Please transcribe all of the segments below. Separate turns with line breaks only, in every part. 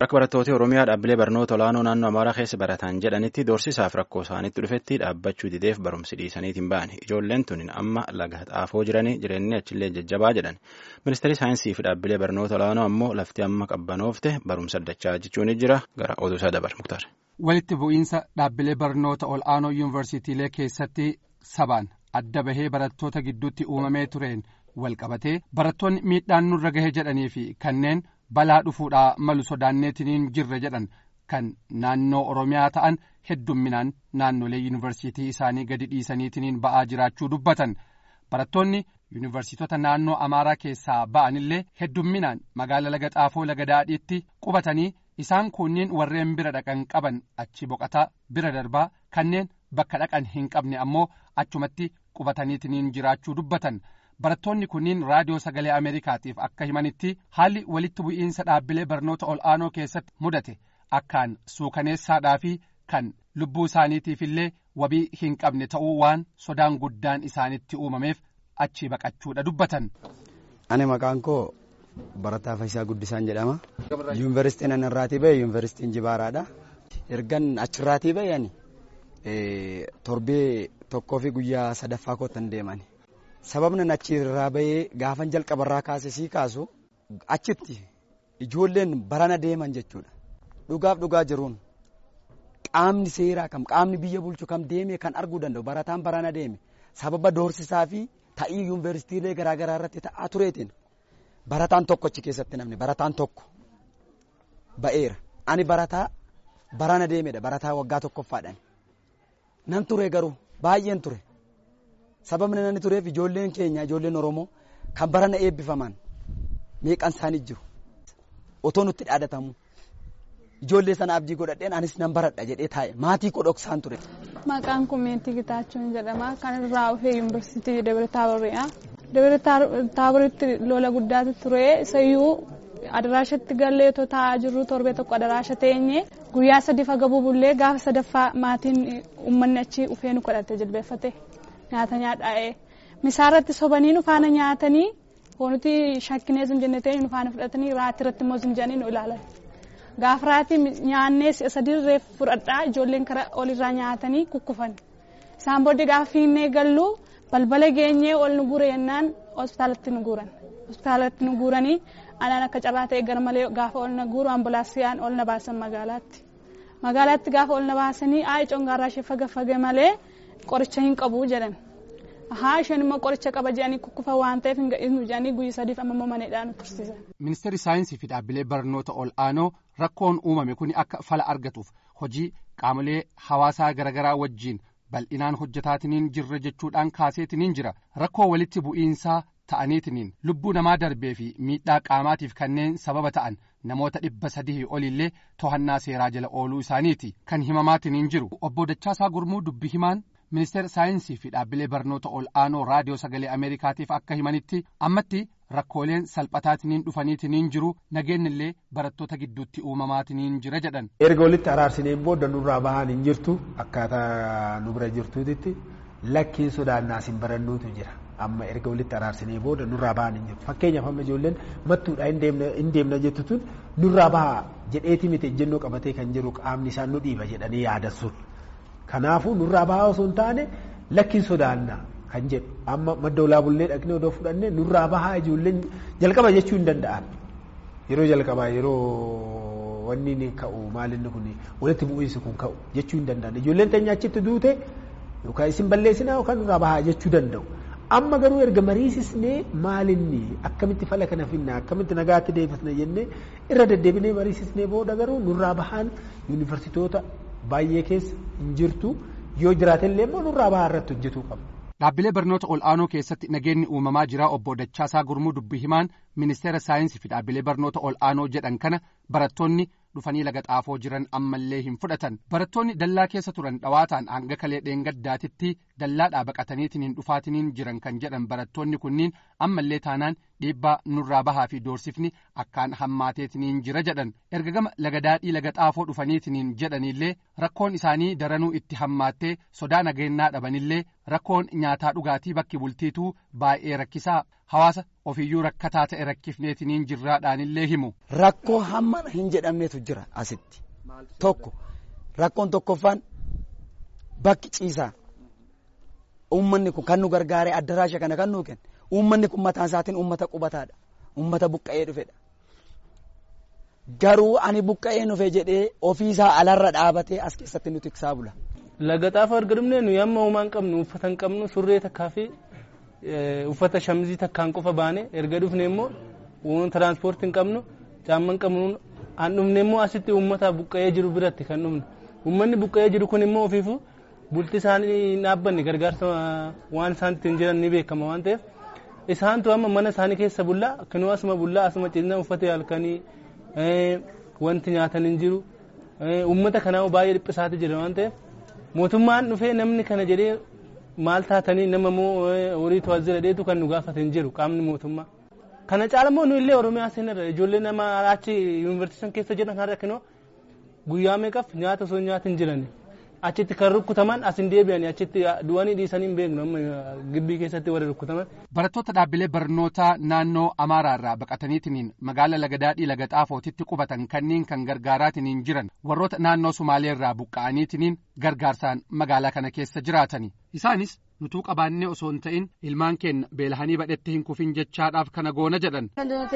Akka barattooti Oromiyaa dhaabbilee barnoota olaanoo naannoo Amaaraa keessa baratan jedhanitti doorsisaaf rakkoo isaanitti dhufetti dhaabbachuu dideef barumsi dhiisaniitiin ba'ani. Ijoolleen tun amma laga xaafoo jiranii jireenyi achillee jajjabaa jedhan. Ministeerri saayinsii fi dhaabbilee barnoota olaanoo ammoo lafti amma qabbanoofte barumsa addachaa jechuun jira gara oduu isaa dabar Muktaar.
Walitti bu'iinsa dhaabbilee barnoota ol'aanoo yuunivarsiitiilee keessatti sabaan adda bahee barattoota gidduutti uumamee tureen walqabatee barattoonni miidhaan nurra gahee jedhanii fi kanneen balaa dhufuudhaa malu sodaanneetiniin jirra jedhan kan naannoo Oromiyaa ta'an heddumminaan naannolee yuunivarsiitii isaanii gadi dhiisaniitiniin ba'aa jiraachuu dubbatan. Barattoonni yuunivarsiitota naannoo Amaaraa keessaa ba'anillee heddumminaan magaala laga xaafoo laga daadhiitti qubatanii isaan kunniin warreen bira dhaqan qaban achi boqataa bira darbaa kanneen bakka dhaqan hin qabne ammoo achumatti qubataniitiniin jiraachuu dubbatan. Barattoonni kunniin raadiyoo sagalee Ameerikaatiif akka himanitti haalli walitti bu'iinsa dhaabbilee barnoota ol'aanoo keessatti mudate akkaan suukaneessaadhaa fi kan lubbuu isaaniitiif illee wabii hin qabne ta'uu waan sodaan guddaan isaanitti uumameef achi baqachuudha dubbatan.
Ani maqaan koo Barataa Fayyisaa Guddisaan jedhama. Yuunivarsiitiin ani irraatii bahe yuunivarsiitiin Jibaaraadha. Ergan achirraatii bahe ani torbee tokkoo fi guyyaa sadaffaa kootan deemani. Sababni achi irraa bahee gaafan jalqabarraa kaasee kaasu achitti ijoolleen barana deeman jechuudha. Dhugaaf dhugaa jiruun qaamni seeraa kam qaamni biyya bulchu kam deemee kan arguu danda'u barataan barana deeme sababa doorsisaa fi ta'ii yuunivarsiitiilee garaagaraa irratti ta'aa tureetiin barataan tokko achi keessatti namni barataan tokko ba'eera. Ani barataa barana deemedha barataa waggaa tokkoffaadhaan nan ture garuu baay'een ture. Sababni inni tureef ijoolleen keenya ijoolleen Oromoo kan barana eebbifaman meeqan isaanii jiru otoo nutti dhaadatamu ijoollee sana abdii godhadheen anis nan baradha jedhee taa'e maatii kodhoksaan ture.
Maqaan koo Meetii Gitaachuun jedhama kan irraa dhufee yuunivarsiitii Dabra Taaboriidha. Dabra Taaboritti lola guddaatu ture sayyuu adaraashatti gallee taa'aa jirru torbee tokko adaraasha teenye guyyaa sadii fagabuu bullee gaafa sadaffaa maatiin uummanni achi dhufee nu kadhate jilbeeffate. Nyaata nyaadhaa'ee misaarratti sobanii nufaana nyaatanii hoonuti shakkinee sun jennetee nufaana fudhatanii raatii irratti immoo sun jedhanii nu ilaalan. Gaafa raatii nyaannee sadii reef fudhadhaa ijoolleen karaa olirraa nyaatanii kukkufan. Isaan booddee gaafa fiinnee gallu balbala geenyee ol nu guure jennaan hospitaalatti nu guuran. Hospitaalatti nu guuranii anaan akka carraa ta'e gara malee gaafa ol na guuru ambulaansiyaan ol na baasan magaalaatti. Magaalaatti gaafa ol na baasanii congaarraa ishee fagafage malee. Qoricha hin qabu jedhan. Isheen immoo qoricha qaba jedhanii kukkufa waan ta'eef hin gadhiisnu jedhanii guyyaa sadiif amma maneedhaan tursiisan.
Ministeerri saayinsii fi dhaabbilee barnoota ol'aanoo rakkoon uumame kun akka fala argatuuf hojii qaamolee hawaasaa garaagaraa wajjiin bal'inaan hojjetaatiniin jirra jechuudhaan kaaseetiniin jira. Rakkoo walitti bu'iinsaa ta'aniitiniin lubbuu namaa darbee fi miidhaa qaamaatiif kanneen sababa ta'an namoota 300 olillee to'annaa seeraa jala ooluu isaaniiti kan himamaatiniin jiru. Obbo Dachaasaa Gurmuu dubbi himaan ministeera saayinsii fi dhaabbilee barnoota ol'aanoo raadiyoo sagalee Ameerikaatiif akka himanitti ammatti rakkooleen salphataatiniin dhufaniitiniin jiru nageenyillee barattoota gidduutti uumamaatiniin jira jedhan.
Erga walitti araarsineen booda nurraa bahaan hin jirtu akkaataa nu bira jirtuutitti lakkiin sodaannaas hin barannuutu jira. Amma erga walitti araarsinee booda nurraa bahaan hin jirtu. Fakkeenyaaf amma ijoolleen mattuudhaa hin deemna jettu tun nurraa bahaa jedheeti miti ejjennoo qabatee kan jiru qaamni isaan nu dhiiba jedhanii yaadassuun. Kanaafuu nurraa bahaa osoo hin taane lakkiin sodaannaa kan jedhu amma madda olaa bullee dhaqnee odoo fudhannee nurraa bahaa ijoolleen jalqaba jechuu hin danda'an. Yeroo jalqabaa yeroo wanni inni ka'u maalinni kun walitti bu'iinsi kun ka'u jechuu hin danda'an. Ijoolleen teenya achitti duute yookaan isin balleessinaa yookaan nurraa bahaa jechuu danda'u. Amma garuu erga mariisisnee maalinni akkamitti fala kana finna akkamitti nagaatti deebisna jennee irra deddeebinee mariisisnee booda garuu nurraa bahaan yuunivarsiitoota baay'ee keessa hin jirtu yoo jiraatellee immoo nurraa bahaa irratti hojjetuu qabna.
Dhaabbilee barnoota ol'aanoo keessatti nageenyi uumamaa jira. Obbo Dachaasaa Gurmuu dubbi himaan ministeera saayinsii fi dhaabbilee barnoota ol'aanoo jedhan kana barattoonni dhufanii laga xaafoo jiran ammallee hin fudhatan. Barattoonni dallaa keessa turan dhawaataan hanga kalee dheengaddaatitti dallaadhaa baqataniitiin hin dhufaatiniin jiran kan jedhan barattoonni kunniin ammallee taanaan dhiibbaa nurraa bahaa fi doorsifni akkaan hammaateetiniin jira jedhan erga gama laga daadhii laga xaafoo dhufaniitiniin jedhanillee rakkoon isaanii daranuu itti hammaattee sodaa nageenyaa dhabanillee rakkoon nyaataa dhugaatii bakki bultiituu baay'ee rakkisaa hawaasa ofiyyuu rakkataa ta'e rakkifneetiniin jirraadhaanillee himu.
Rakkoo hamma hin jedhamnetu jira asitti tokko rakkoon tokkoffaan bakki ciisaa uummanni kun kan nu gargaaree addaraasha kana kan nu kennu uummanni kun mataan isaatiin uummata qubataadha uummata buqqa'ee dhufedha garuu ani buqqa'ee dhufe jedhee ofiisaa alarra dhaabatee as keessatti nu tiksaa bula.
Laga xaafoo erga dhufnee nuyi amma uumaan qabnu uffata hin qabnu surree takkaa fi uffata shamizii takkaan qofa baane erga dhufne immoo waan tiraanspoortii hin qabnu caamma hin qabnu an dhufne immoo asitti uummata buqqa'ee jiru biratti kan dhufne uummanni buqqa'ee jiru kun immoo ofiifu bulti isaanii hin dhaabbanne gargaarsa waan isaan ittiin jiran ni beekama waan ta'eef isaantu amma mana isaanii keessa bullaa kanuu asuma bullaa asuma ciisna uffata halkanii wanti nyaatan hin jiru uummata kanaaf baay'ee dhiphisaati jira waan ta'eef mootummaan dhufee namni kana jedhee maal taatanii nama moo horii to'azira dheetu kan nu gaafate hin jiru qaamni mootummaa kana caalamoo nu illee oromiyaa seenarra ijoollee nama achi yuunivarsiitii keessa jedhan kan rakkinoo guyyaa meeqaf nyaata osoo nyaatin jirani achitti kan rukkutaman asin deebi'anii achitti du'anii dhiisanii hin beeknu amma gibbii keessatti warra rukkutaman.
Barattoota dhaabbilee barnootaa naannoo Amaaraarraa baqataniitiniin magaala laga daadhii laga xaafootitti qubatan kanneen kan gargaaraatiniin jiran warroota naannoo Sumaaleerraa buqqa'aniitiniin gargaarsaan magaalaa kana keessa jiraatani. Isaanis nutuu qabaannee osoo hin ta'in ilmaan keenya beelahanii badhetti hin kufin jechaadhaaf kana goona jedhan.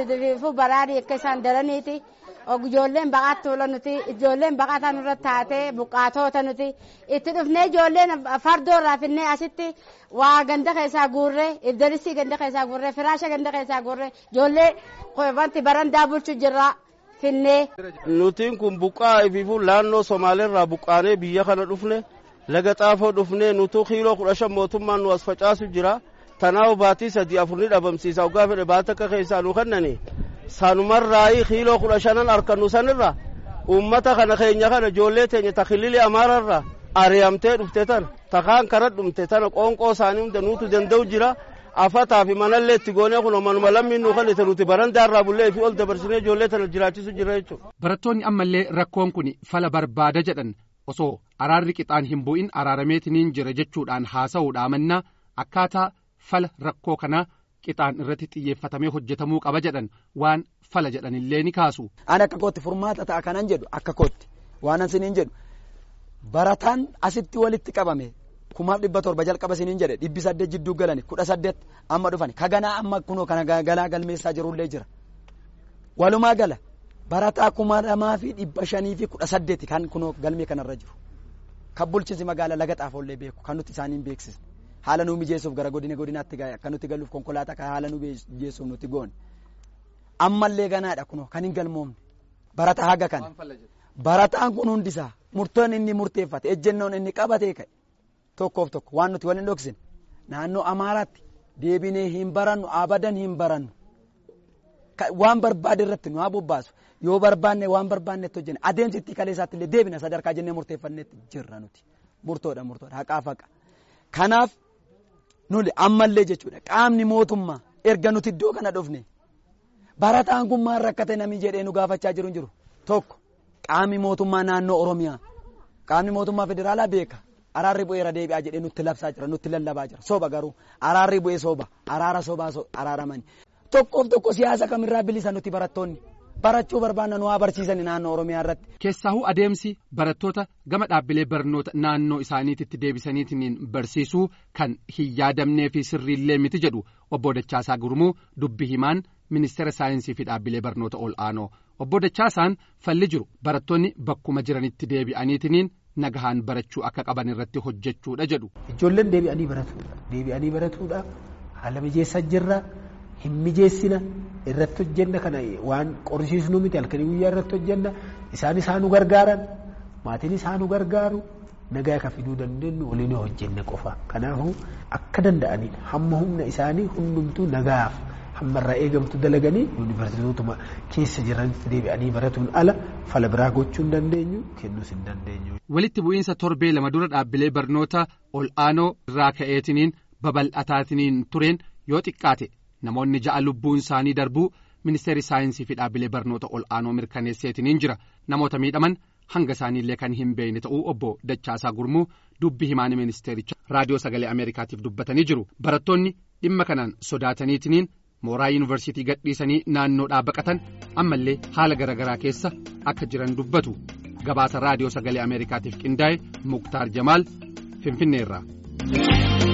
Baraadii akka isaan daraniiti. Ijoolleen baqattuu nuti ijoolleen baqataa nurratti taatee buqqaatoota nuti itti dhufnee ijoolleen fardoo irraa finnee asitti waa ganda keessaa guurree ibdalisii ganda keessaa guurree firaasha ganda keessaa guurree ijoollee wanti barandaa bulchu jirra finnee.
Nutiin kun buqqaa ifiifuu naannoo Somaaleerraa buqqaanee biyya kana dhufne laga xaafoo dhufnee nutuu kiiloo 15 mootummaan nu as facaasu jira tanaaf baatii 3-4 ni dhabamsiisa ogaa fedhe baata akka keessaa nu kennani. Sanumarraa kiiloo 15 harkannu sanirra uummata kana keenya kana ijoollee teenya takhilili Amaararra ari'amtee dhufte tana takaan karaa dhumte tana qoonqoo isaanii hunda nuutu danda'u jira afataa fi manallee itti goonee kun manuma lammiin nu kan nuti barandaarraa bullee fi ol dabarsinee ijoollee tana jiraachisu jira jechuudha.
Barattoonni ammallee rakkoon kun fala barbaada jedhan osoo araarri qixaan hin bu'in araarameetiniin jira jechuudhaan haasa'uudhaa mannaa akkaataa fala rakkoo kanaa qixaan irratti xiyyeeffatamee hojjetamuu qaba jedhan waan fala jedhanillee ni kaasu.
Ani akka kootti furmaata ta'a kanan jedhu akka kootti waan asiniin jedhu barataan asitti walitti qabame 1700 jalqaba isiniin jedhe 800 jidduu galani 18 amma dhufani kaganaa amma kunoo kana galaa galmeessaa jirullee jira. Walumaa gala barataa 2518 kan kunoo galmee kanarra jiru. Kan bulchiinsi magaalaa laga xaafoollee beeku kan nuti isaaniin beeksisne. Haala nu mijeessuuf gara godinaatti gahe akka nuti galuuf konkolaataa kan haala nu mijeessuuf nuti goone ammallee ganaadha kunoo kan hin galmoomne barata haga kana barataan kun hundisaa murtoon inni murteeffate ejjennoon inni qabatee ka'e tokkoof tokko waan nuti waliin dhoksine naannoo Amaaraatti deebinee hin barannu abadan hin barannu waan barbaade irratti nu haa bobbaasu yoo barbaanne waan barbaannetti hojjenne adeemsi itti kaleessaatti illee deebina sadarkaa jennee murteeffannetti jirra nuti murtoodha haqaa faqa kanaaf. Nuli ammallee jechuudha qaamni mootummaa erga nuti iddoo kana dhufne barataan kun maal rakkate namni jedhee nu gaafachaa jiru tokko qaamni mootummaa naannoo Oromiyaa qaamni mootummaa federaalaa beeka araarri bu'eera deebi'aa jedhee nutti labsaa jira nutti lallabaa jira soba garuu araarri bu'ee soba araara sobaa araaramani tokko siyaasa kamirraa bilisa nuti barattoonni barachuu barbaanna nu haa barsiisani naannoo Oromiyaa irratti.
Keessaahuu adeemsi barattoota gama dhaabbilee barnoota naannoo isaaniitti deebisaniitiin barsiisuu kan hin yaadamnee fi sirriillee miti jedhu obbo Dachaasaa Gurmuu dubbi himaan ministeera saayinsii fi dhaabbilee barnoota ol'aanoo obbo Dachaasaan falli jiru barattoonni bakkuma jiranitti deebi'aniitiin nagahaan barachuu akka qaban irratti hojjechuudha jedhu.
Ijoolleen deebi'anii baratuudha haala mijeessaa jirra. Hin mijeessina irratti hojjenna kana waan qorsiisnu miti halkanii guyyaa irratti hojjenna isaan nu gargaaran maatiin isaan nu gargaaru nagaa akka fiduu dandeenyu waliin hojjenne qofa kanaafuu akka danda'anidha hamma humna isaanii hundumtuu nagaaf hammarraa eegamtu dalaganii yuunivarsiitootuma keessa jiranitti deebi'anii baratuun ala fala biraa gochuu hin dandeenyu kennuus hin dandeenyu.
Walitti bu'iinsa torbee lama dura dhaabbilee barnoota ol'aanoo irraa ka'eetiniin babal'ataatiniin tureen yoo xiqqaate namoonni 6 lubbuun isaanii darbuu ministeerri saayinsii fi dhaabbilee barnoota ol'aanoo mirkaneesseetiniin jira. Namoota miidhaman hanga isaaniillee kan hin beekne ta'uu obbo Dachaasaa Gurmuu dubbii himaan ministeericha raadiyoo sagalee Ameerikaatiif dubbatanii jiru. Barattoonni dhimma kanaan sodaataniitiniin mooraa yuunivarsiitii gadhiisanii naannoodhaa baqatan ammallee haala garaagaraa keessa akka jiran dubbatu. Gabaasa raadiyoo sagalee Ameerikaatiif qindaa'e Muktaar Jamaal Finfinneerraa.